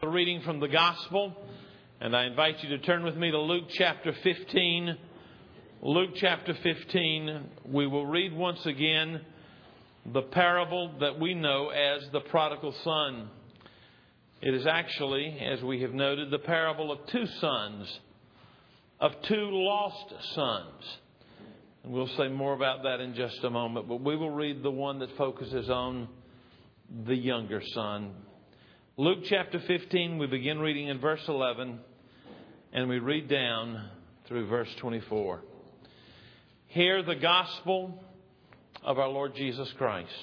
A reading from the Gospel, and I invite you to turn with me to Luke chapter 15. Luke chapter 15, we will read once again the parable that we know as the prodigal son. It is actually, as we have noted, the parable of two sons, of two lost sons. And we'll say more about that in just a moment, but we will read the one that focuses on the younger son. Luke chapter 15, we begin reading in verse 11, and we read down through verse 24. Hear the gospel of our Lord Jesus Christ.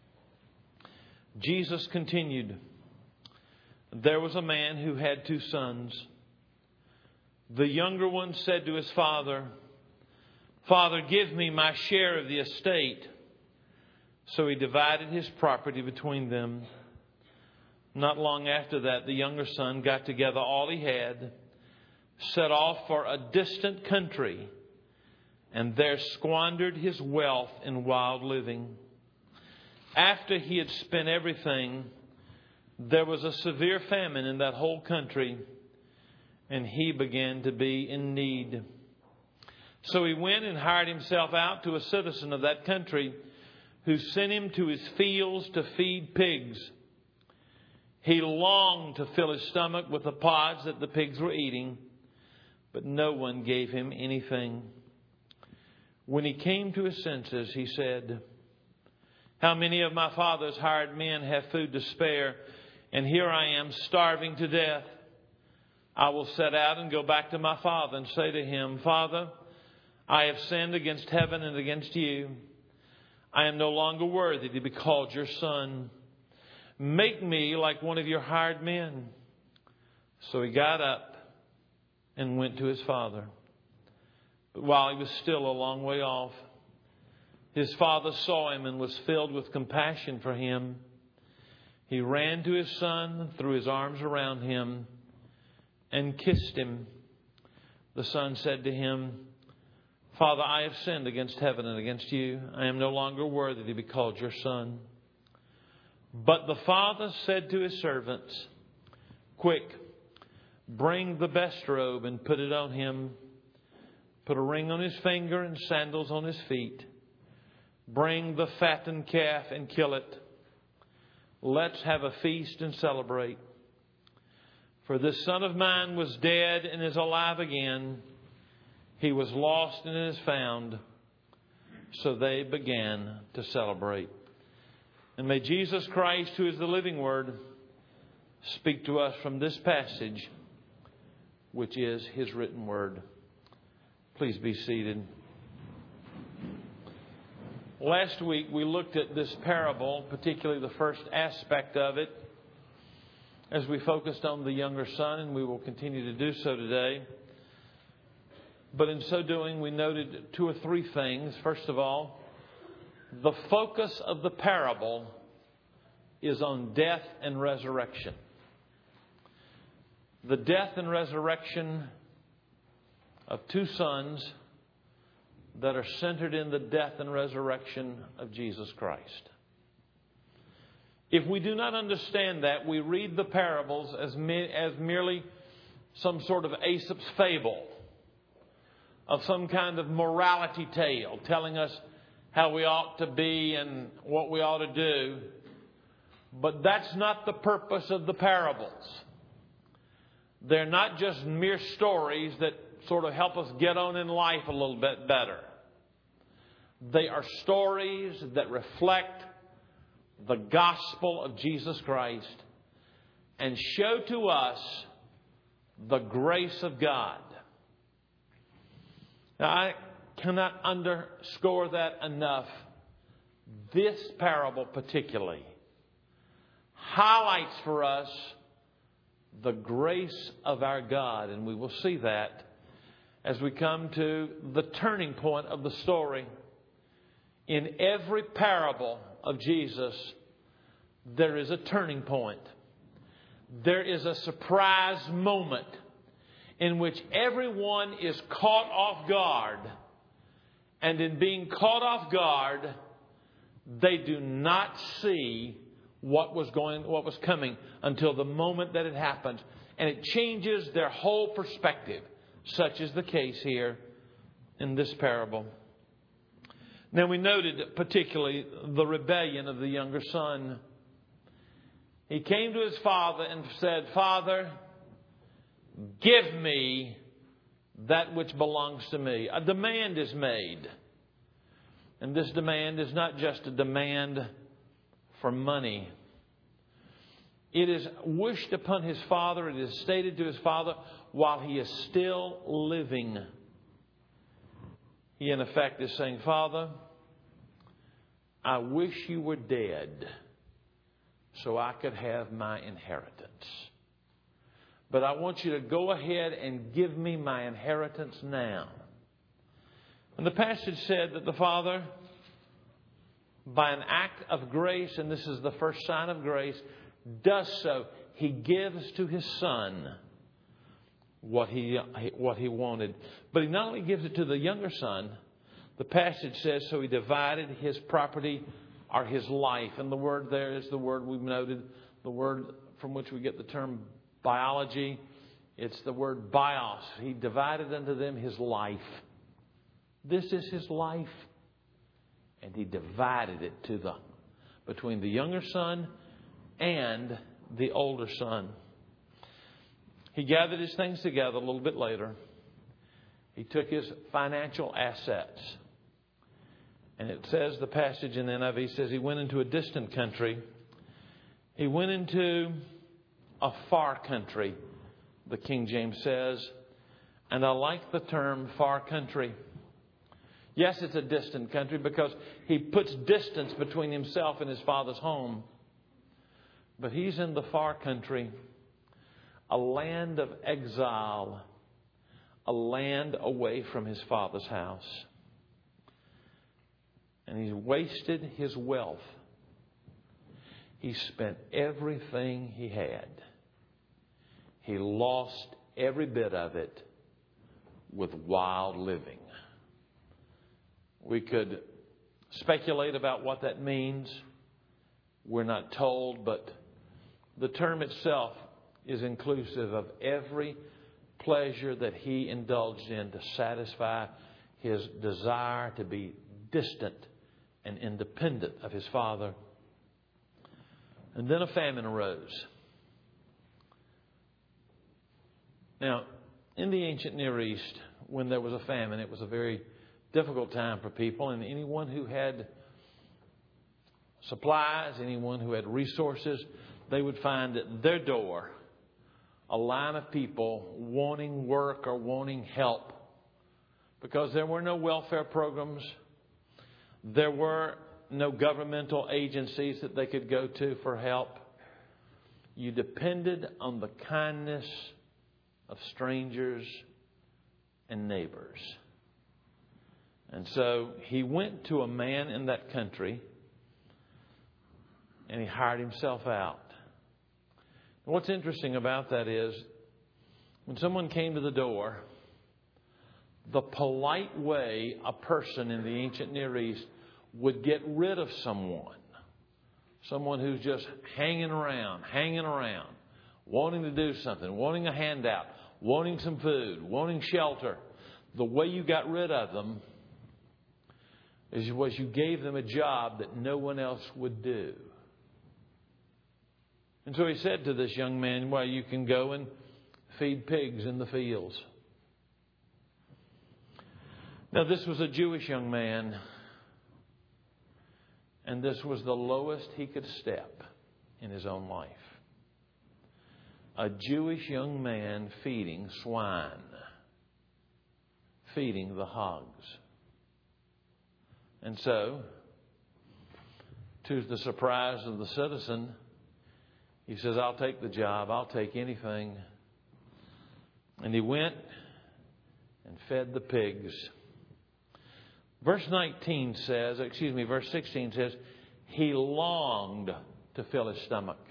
Jesus continued, "There was a man who had two sons. The younger one said to his father, 'Father, give me my share of the estate.' So he divided his property between them. Not long after that, the younger son got together all he had, set off for a distant country, and there squandered his wealth in wild living. After he had spent everything, there was a severe famine in that whole country, and he began to be in need. So he went and hired himself out to a citizen of that country, who sent him to his fields to feed pigs. He longed to fill his stomach with the pods that the pigs were eating, but no one gave him anything. When he came to his senses, he said, 'How many of my father's hired men have food to spare, and here I am starving to death? I will set out and go back to my father and say to him, Father, I have sinned against heaven and against you. I am no longer worthy to be called your son. Make me like one of your hired men.' So he got up and went to his father. But while he was still a long way off, his father saw him and was filled with compassion for him. He ran to his son, threw his arms around him, and kissed him. The son said to him, 'Father, I have sinned against heaven and against you. I am no longer worthy to be called your son.' But the father said to his servants, 'Quick, bring the best robe and put it on him. Put a ring on his finger and sandals on his feet. Bring the fattened calf and kill it. Let's have a feast and celebrate. For this son of mine was dead and is alive again. He was lost and is found.' So they began to celebrate. And may Jesus Christ, who is the living Word, speak to us from this passage, which is His written Word. Please be seated. Last week we looked at this parable, particularly the first aspect of it, as we focused on the younger son, and we will continue to do so today. But in so doing, we noted two or three things. First of all, the focus of the parable is on death and resurrection. The death and resurrection of two sons that are centered in the death and resurrection of Jesus Christ. If we do not understand that, we read the parables as merely some sort of Aesop's fable, of some kind of morality tale telling us how we ought to be and what we ought to do. But that's not the purpose of the parables. They're not just mere stories that sort of help us get on in life a little bit better. They are stories that reflect the gospel of Jesus Christ and show to us the grace of God. Now, I cannot underscore that enough. This parable particularly highlights for us the grace of our God. And we will see that as we come to the turning point of the story. In every parable of Jesus, there is a turning point. There is a surprise moment in which everyone is caught off guard. And in being caught off guard, they do not see what was coming until the moment that it happened. And it changes their whole perspective. Such is the case here in this parable. Now we noted particularly the rebellion of the younger son. He came to his father and said, "Father, give me that which belongs to me." A demand is made. And this demand is not just a demand for money. It is wished upon his father. It is stated to his father while he is still living. He in effect is saying, "Father, I wish you were dead so I could have my inheritance. But I want you to go ahead and give me my inheritance now." And the passage said that the father, by an act of grace, and this is the first sign of grace, does so. He gives to his son what he wanted. But he not only gives it to the younger son, the passage says, so he divided his property or his life. And the word there is the word we've noted, the word from which we get the term biology. It's the word bios. He divided unto them his life. This is his life. And he divided it between the younger son and the older son. He gathered his things together a little bit later. He took his financial assets. And it says, the passage in the NIV says he went into a distant country. He went into a far country, the King James says. And I like the term far country. Yes, it's a distant country because he puts distance between himself and his father's home. But he's in the far country, a land of exile, a land away from his father's house. And he wasted his wealth. He spent everything he had. He lost every bit of it with wild living. We could speculate about what that means. We're not told, but the term itself is inclusive of every pleasure that he indulged in to satisfy his desire to be distant and independent of his father. And then a famine arose. Now, in the ancient Near East, when there was a famine, it was a very difficult time for people, and anyone who had supplies, anyone who had resources, they would find at their door a line of people wanting work or wanting help, because there were no welfare programs. There were no governmental agencies that they could go to for help. You depended on the kindness of strangers and neighbors. And so he went to a man in that country and he hired himself out. And what's interesting about that is when someone came to the door, the polite way a person in the ancient Near East would get rid of someone who's just hanging around, wanting to do something, wanting a handout, wanting some food, wanting shelter. The way you got rid of them was you gave them a job that no one else would do. And so he said to this young man, well, you can go and feed pigs in the fields. Now, this was a Jewish young man, and this was the lowest he could step in his own life. A Jewish young man feeding swine, feeding the hogs. And so, to the surprise of the citizen, he says, I'll take the job, I'll take anything. And he went and fed the pigs. Verse 16 says, he longed to fill his stomach.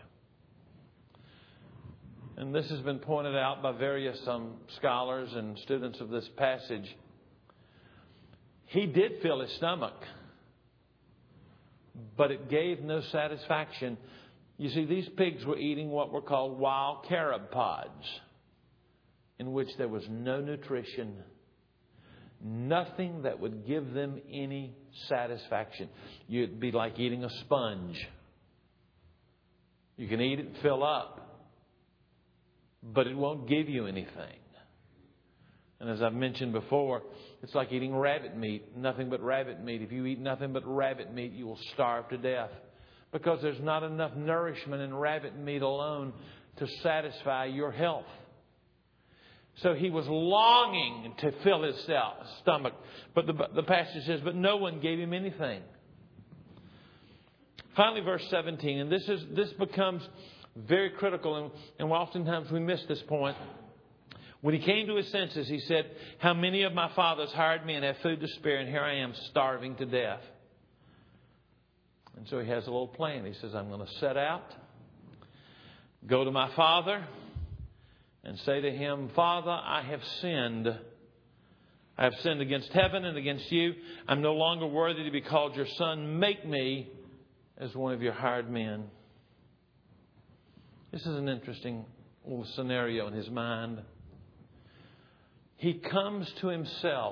And this has been pointed out by various scholars and students of this passage. He did fill his stomach, but it gave no satisfaction You see, these pigs were eating what were called wild carob pods, in which there was no nutrition, nothing that would give them any satisfaction. You'd be like eating a sponge. You can eat it and fill up, but it won't give you anything. And as I've mentioned before, it's like eating rabbit meat, nothing but rabbit meat. If you eat nothing but rabbit meat, you will starve to death, because there's not enough nourishment in rabbit meat alone to satisfy your health. So he was longing to fill his stomach. But the passage says, but no one gave him anything. Finally, verse 17, and this becomes very critical, and oftentimes we miss this point. When he came to his senses, he said, how many of my fathers hired me and have food to spare, and here I am starving to death. And so he has a little plan. He says, I'm going to set out, go to my father, and say to him, Father, I have sinned. I have sinned against heaven and against you. I'm no longer worthy to be called your son. Make me as one of your hired men. This is an interesting little scenario in his mind. He comes to himself.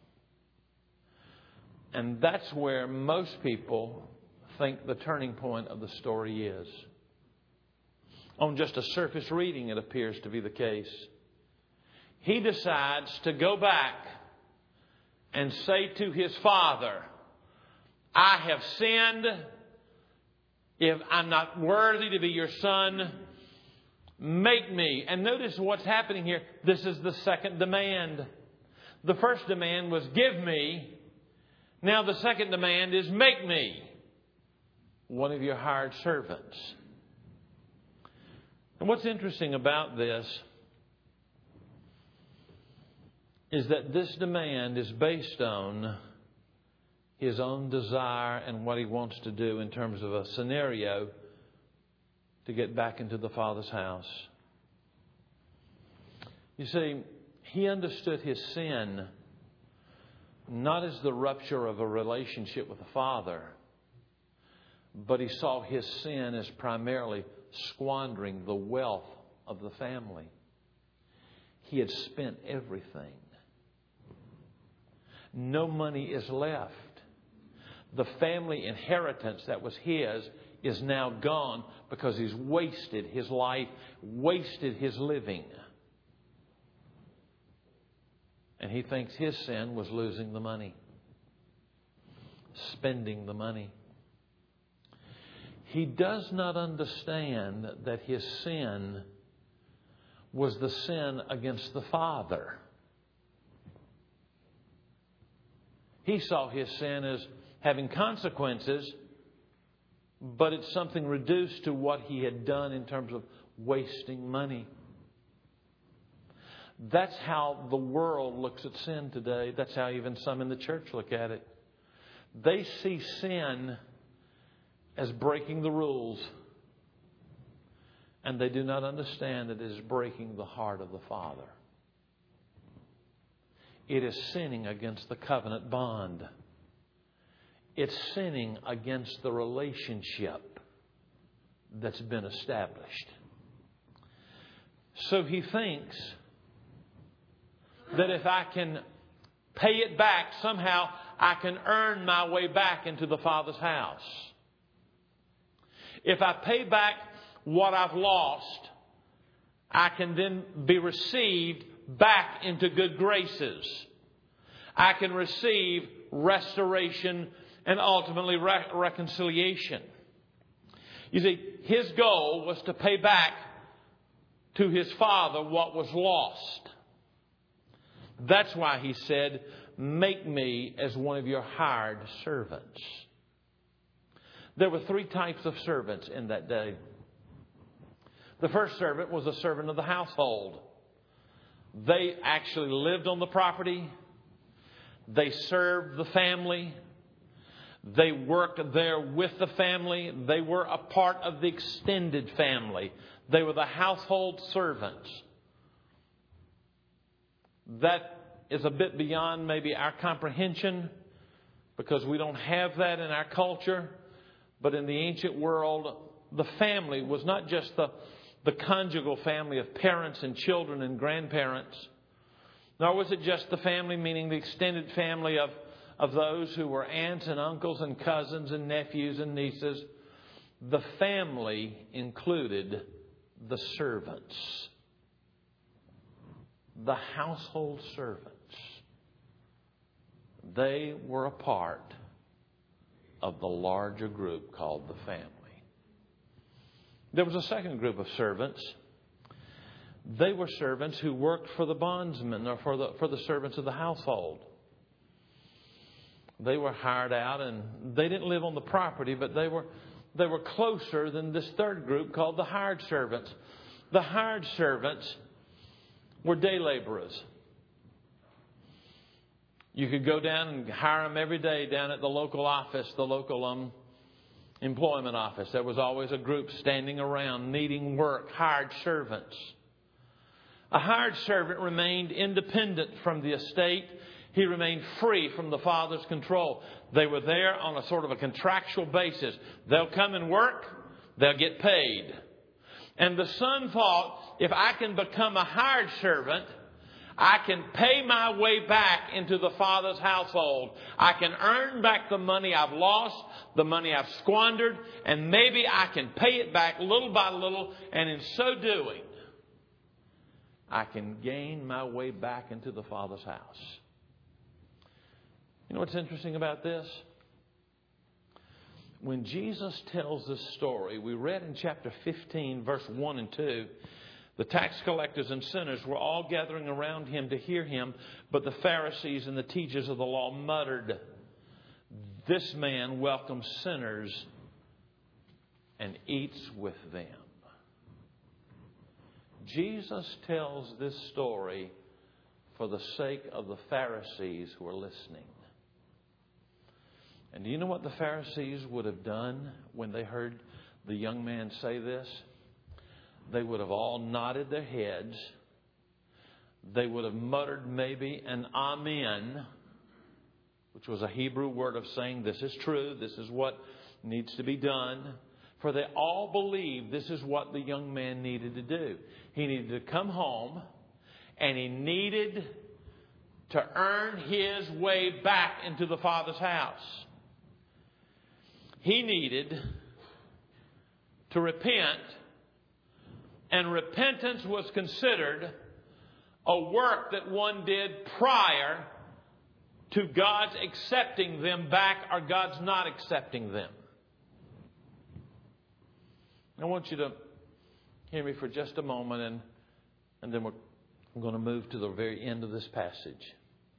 And that's where most people think the turning point of the story is. On just a surface reading, it appears to be the case. He decides to go back and say to his father, I have sinned. If I'm not worthy to be your son, make me. And notice what's happening here. This is the second demand. The first demand was give me. Now the second demand is make me one of your hired servants. And what's interesting about this is that this demand is based on his own desire and what he wants to do in terms of a scenario to get back into the Father's house. You see, he understood his sin not as the rupture of a relationship with the Father, but he saw his sin as primarily squandering the wealth of the family. He had spent everything. No money is left. The family inheritance that was his is now gone because he's wasted his life, wasted his living. And he thinks his sin was losing the money, spending the money. He does not understand that his sin was the sin against the Father. He saw his sin as having consequences, but it's something reduced to what he had done in terms of wasting money. That's how the world looks at sin today. That's how even some in the church look at it. They see sin as breaking the rules, and they do not understand that it is breaking the heart of the Father. It is sinning against the covenant bond. It's sinning against the relationship that's been established. So he thinks that if I can pay it back, somehow I can earn my way back into the Father's house. If I pay back what I've lost, I can then be received back into good graces. I can receive restoration and ultimately reconciliation. You see, his goal was to pay back to his father what was lost. That's why he said, make me as one of your hired servants. There were three types of servants in that day. The first servant was a servant of the household. They actually lived on the property. They served the family. They worked there with the family. They were a part of the extended family. They were the household servants. That is a bit beyond maybe our comprehension, because we don't have that in our culture. But in the ancient world, the family was not just the conjugal family of parents and children and grandparents, nor was it just the family, meaning the extended family of those who were aunts and uncles and cousins and nephews and nieces. The family included the servants, the household servants. They were a part of the larger group called the family. There was a second group of servants. They were servants who worked for the bondsmen or for the servants of the household. They were hired out, and they didn't live on the property, but they were closer than this third group called the hired servants. The hired servants were day laborers. You could go down and hire them every day down at the local office, the local employment office. There was always a group standing around needing work, hired servants. A hired servant remained independent from the estate. He remained free from the father's control. They were there on a sort of a contractual basis. They'll come and work, they'll get paid. And the son thought, if I can become a hired servant, I can pay my way back into the father's household. I can earn back the money I've lost, the money I've squandered, and maybe I can pay it back little by little. And in so doing, I can gain my way back into the Father's house. You know what's interesting about this? When Jesus tells this story, we read in chapter 15, verse 1 and 2, the tax collectors and sinners were all gathering around him to hear him, but the Pharisees and the teachers of the law muttered, "This man welcomes sinners and eats with them." Jesus tells this story for the sake of the Pharisees who are listening. And do you know what the Pharisees would have done when they heard the young man say this? They would have all nodded their heads. They would have muttered maybe an amen, which was a Hebrew word of saying this is true, this is what needs to be done. For they all believed this is what the young man needed to do. He needed to come home, and he needed to earn his way back into the Father's house. He needed to repent, and repentance was considered a work that one did prior to God's accepting them back or God's not accepting them. I want you to hear me for just a moment, and then I'm going to move to the very end of this passage.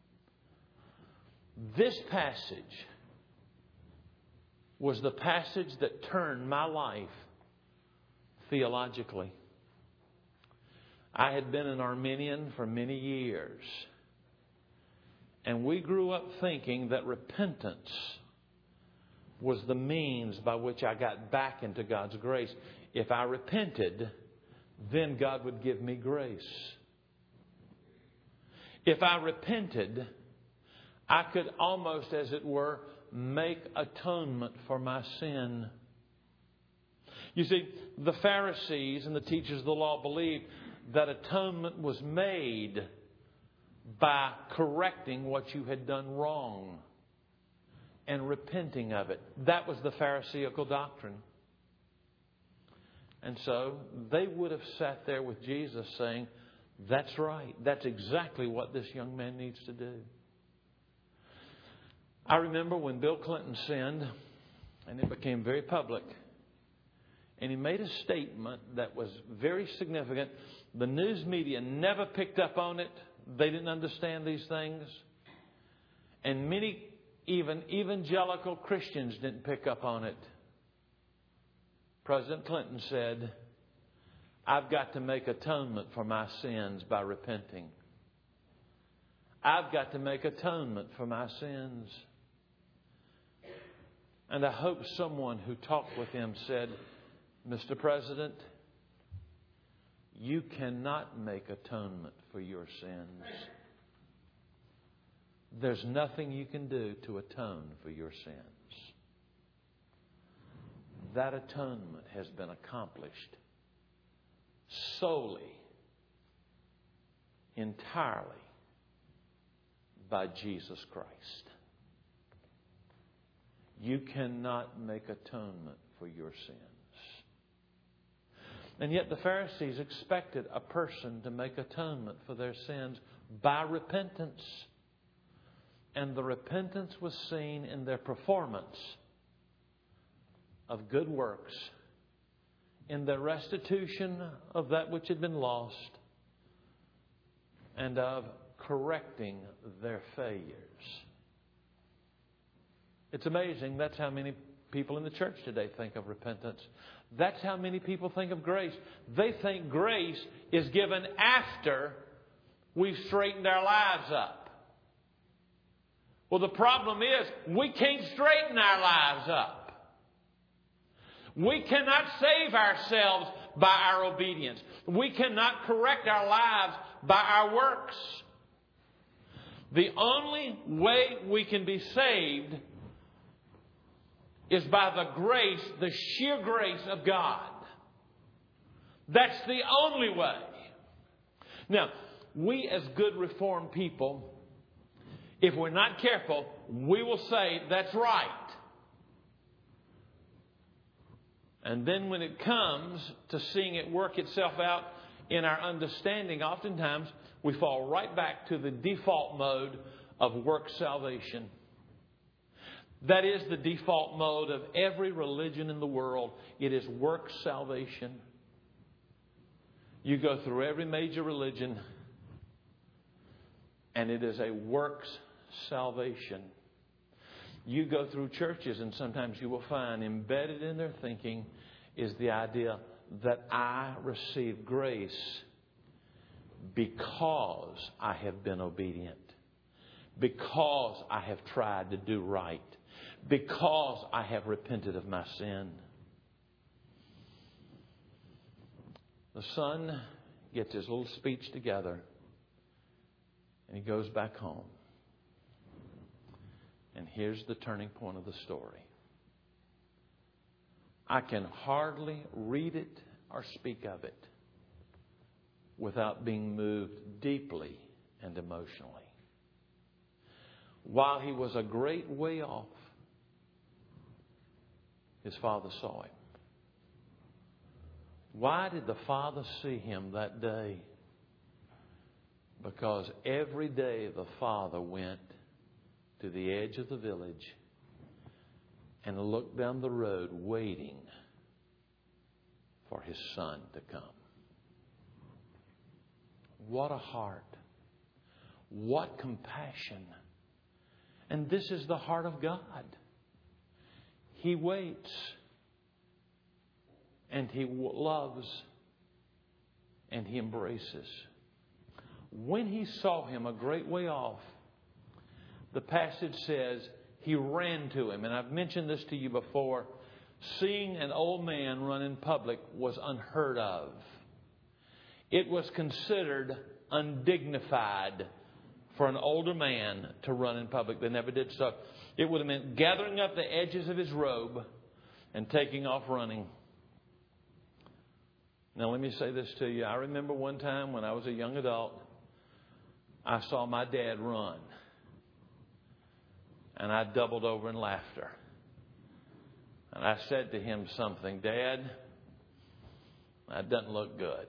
This passage was the passage that turned my life theologically. I had been an Arminian for many years, and we grew up thinking that repentance was the means by which I got back into God's grace. If I repented, then God would give me grace. If I repented, I could almost, as it were, make atonement for my sin. You see, the Pharisees and the teachers of the law believed that atonement was made by correcting what you had done wrong and repenting of it. That was the Pharisaical doctrine. And so they would have sat there with Jesus saying, "That's right. That's exactly what this young man needs to do." I remember when Bill Clinton sinned, and it became very public, and he made a statement that was very significant. The news media never picked up on it. They didn't understand these things. And many, even evangelical Christians, didn't pick up on it. President Clinton said, "I've got to make atonement for my sins by repenting. I've got to make atonement for my sins." And I hope someone who talked with him said, "Mr. President, you cannot make atonement for your sins. There's nothing you can do to atone for your sins." that atonement has been accomplished solely, entirely by Jesus Christ. You cannot make atonement for your sins. And yet the Pharisees expected a person to make atonement for their sins by repentance. And the repentance was seen in their performance of good works, in their restitution of that which had been lost, and of correcting their failures. It's amazing. That's how many people in the church today think of repentance. That's how many people think of grace. They think grace is given after we've straightened our lives up. Well, the problem is we can't straighten our lives up. We cannot save ourselves by our obedience. We cannot correct our lives by our works. The only way we can be saved is by the grace, the sheer grace of God. That's the only way. Now, we as good Reformed people, if we're not careful, we will say, that's right. And then when it comes to seeing it work itself out in our understanding, oftentimes we fall right back to the default mode of work salvation. That is the default mode of every religion in the world. It is work salvation. You go through every major religion, and it is a works salvation. You go through churches, and sometimes you will find embedded in their thinking is the idea that I receive grace because I have been obedient, because I have tried to do right, because I have repented of my sin. The son gets his little speech together and he goes back home. And here's the turning point of the story. I can hardly read it or speak of it without being moved deeply and emotionally. While he was a great way off, his father saw him. Why did the father see him that day? Because every day the father went to the edge of the village and looked down the road waiting for his son to come. What a heart. What compassion. And this is the heart of God. He waits. And He loves. And He embraces. When he saw him a great way off, the passage says he ran to him. And I've mentioned this to you before. Seeing an old man run in public was unheard of. It was considered undignified for an older man to run in public. They never did so. It would have meant gathering up the edges of his robe and taking off running. Now let me say this to you. I remember one time when I was a young adult, I saw my dad run. And I doubled over in laughter. And I said to him something, Dad, that doesn't look good.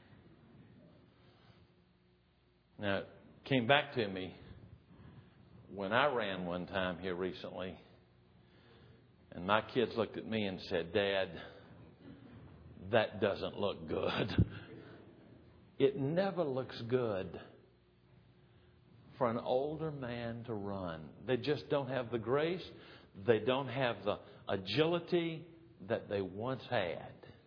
Now, it came back to me when I ran one time here recently. And my kids looked at me and said, Dad, that doesn't look good. It never looks good for an older man to run. They just don't have the grace. They don't have the agility that they once had.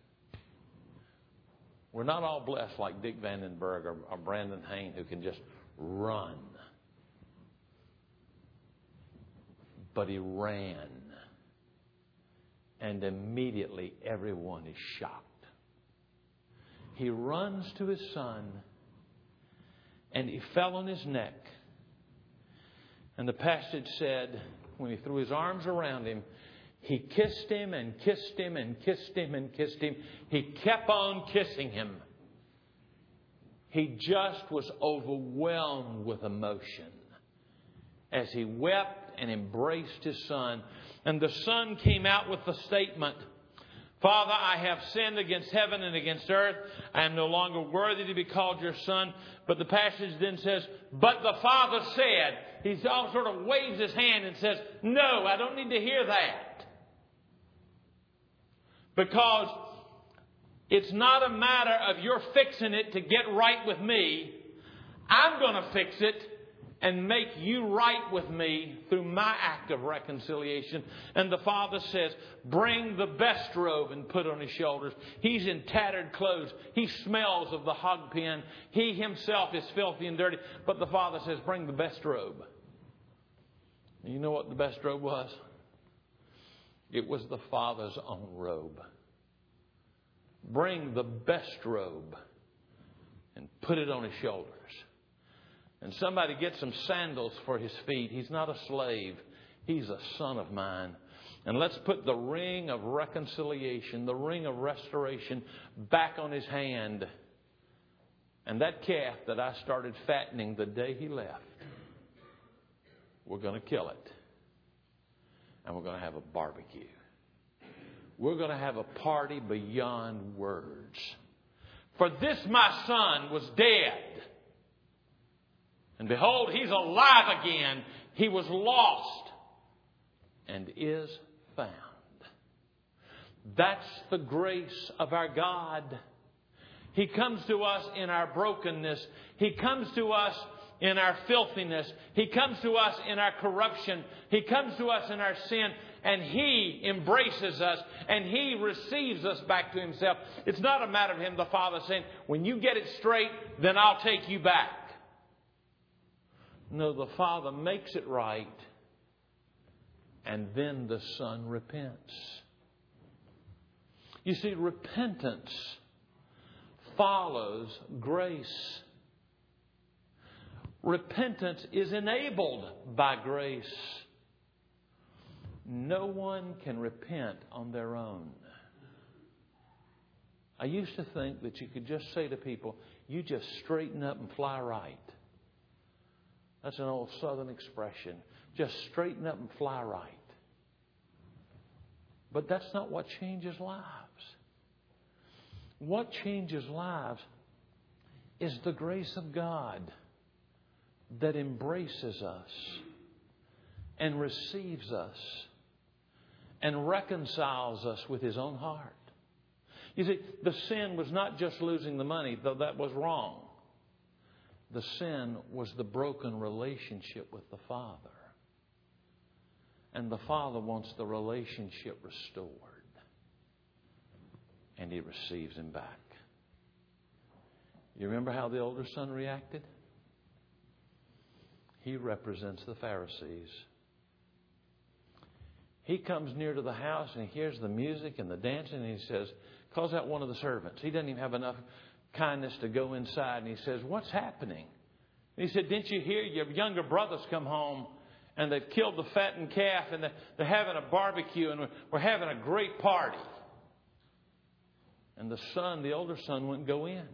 We're not all blessed like Dick Vandenberg or Brandon Hain who can just run. But he ran. And immediately everyone is shocked. He runs to his son and he fell on his neck. And the passage said, when he threw his arms around him, He kissed him and kissed him and kissed him and kissed him. He kept on kissing him. He just was overwhelmed with emotion as he wept and embraced his son. And the son came out with the statement, Father, I have sinned against heaven and against earth. I am no longer worthy to be called your son. But the passage then says, but the father said, he sort of waves his hand and says, no, I don't need to hear that. Because it's not a matter of you're fixing it to get right with me. I'm going to fix it and make you right with me through my act of reconciliation. And the father says, bring the best robe and put on his shoulders. He's in tattered clothes. He smells of the hog pen. He himself is filthy and dirty. But the father says, bring the best robe. And you know what the best robe was? It was the father's own robe. Bring the best robe and put it on his shoulders. And somebody get some sandals for his feet. He's not a slave. He's a son of mine. And let's put the ring of reconciliation, the ring of restoration back on his hand. And that calf that I started fattening the day he left, we're going to kill it. And we're going to have a barbecue. We're going to have a party beyond words. For this my son was dead. And behold, he's alive again. He was lost and is found. That's the grace of our God. He comes to us in our brokenness. He comes to us in our filthiness. He comes to us in our corruption. He comes to us in our sin. And He embraces us. And He receives us back to Himself. It's not a matter of Him, the Father, saying, when you get it straight, then I'll take you back. No, the Father makes it right. And then the Son repents. You see, repentance follows grace. Repentance is enabled by grace. No one can repent on their own. I used to think that you could just say to people, you just straighten up and fly right. That's an old Southern expression. Just straighten up and fly right. But that's not what changes lives. What changes lives is the grace of God that embraces us and receives us and reconciles us with His own heart. You see, the sin was not just losing the money, though that was wrong. The sin was the broken relationship with the Father. And the Father wants the relationship restored. And He receives him back. You remember how the older son reacted? He represents the Pharisees. He comes near to the house and he hears the music and the dancing and he says, calls out one of the servants. He doesn't even have enough kindness to go inside. And he says, what's happening? And he said, didn't you hear your younger brothers come home and they've killed the fattened calf and they're having a barbecue and we're having a great party. And the older son, wouldn't go in.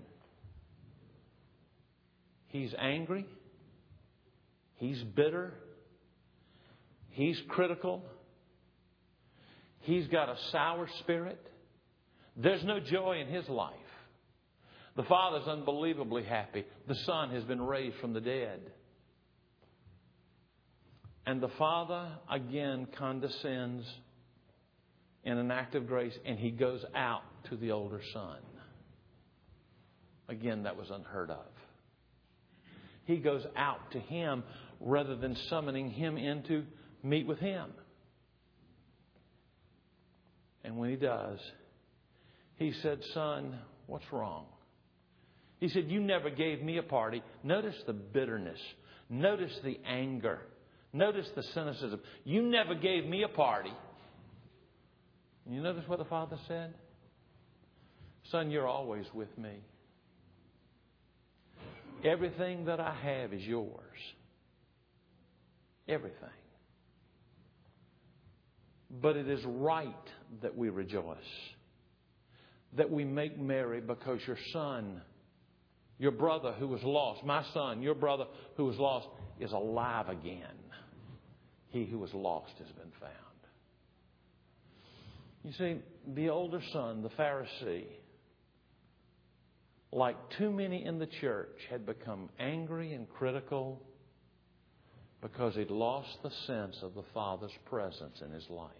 He's angry. He's bitter. He's critical. He's got a sour spirit. There's no joy in his life. The father's unbelievably happy. The son has been raised from the dead. And the father again condescends in an act of grace, and he goes out to the older son. Again, that was unheard of. He goes out to him rather than summoning him in to meet with him. And when he does, he said, son, what's wrong? He said, you never gave me a party. Notice the bitterness. Notice the anger. Notice the cynicism. You never gave me a party. You notice what the father said? Son, you're always with me. Everything that I have is yours. Everything. But it is right that we rejoice, that we make merry, because your son, your brother who was lost, my son, your brother who was lost, is alive again. He who was lost has been found. You see, the older son, the Pharisee, like too many in the church, had become angry and critical because he'd lost the sense of the Father's presence in his life.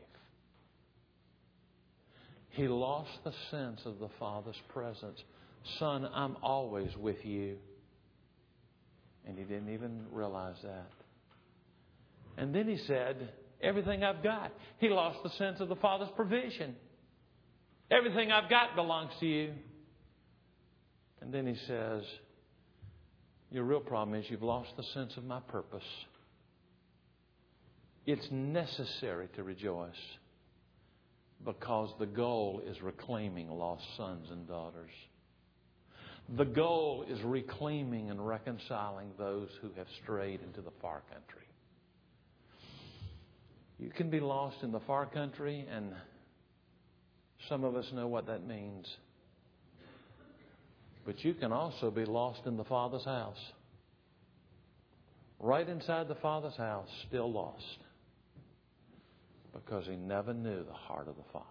He lost the sense of the Father's presence. Son, I'm always with you. And he didn't even realize that. And then he said, everything I've got. He lost the sense of the Father's provision. Everything I've got belongs to you. And then he says, your real problem is you've lost the sense of my purpose. It's necessary to rejoice, because the goal is reclaiming lost sons and daughters. The goal is reclaiming and reconciling those who have strayed into the far country. You can be lost in the far country, and some of us know what that means. But you can also be lost in the Father's house. Right inside the Father's house, still lost. Because he never knew the heart of the Father.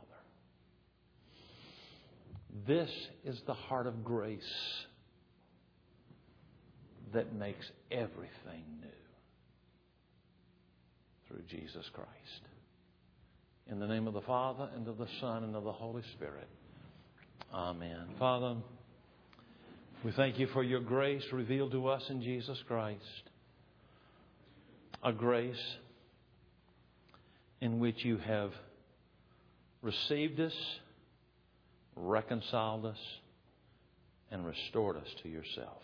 This is the heart of grace that makes everything new. Through Jesus Christ. In the name of the Father, and of the Son, and of the Holy Spirit. Amen. Father, we thank you for your grace revealed to us in Jesus Christ. A grace in which you have received us, reconciled us, and restored us to yourself.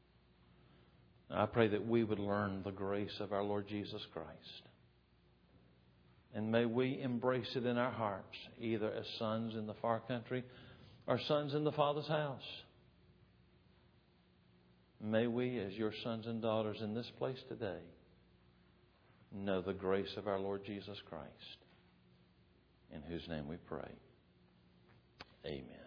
I pray that we would learn the grace of our Lord Jesus Christ. And may we embrace it in our hearts, either as sons in the far country or sons in the Father's house. May we, as your sons and daughters in this place today, know the grace of our Lord Jesus Christ, in whose name we pray. Amen.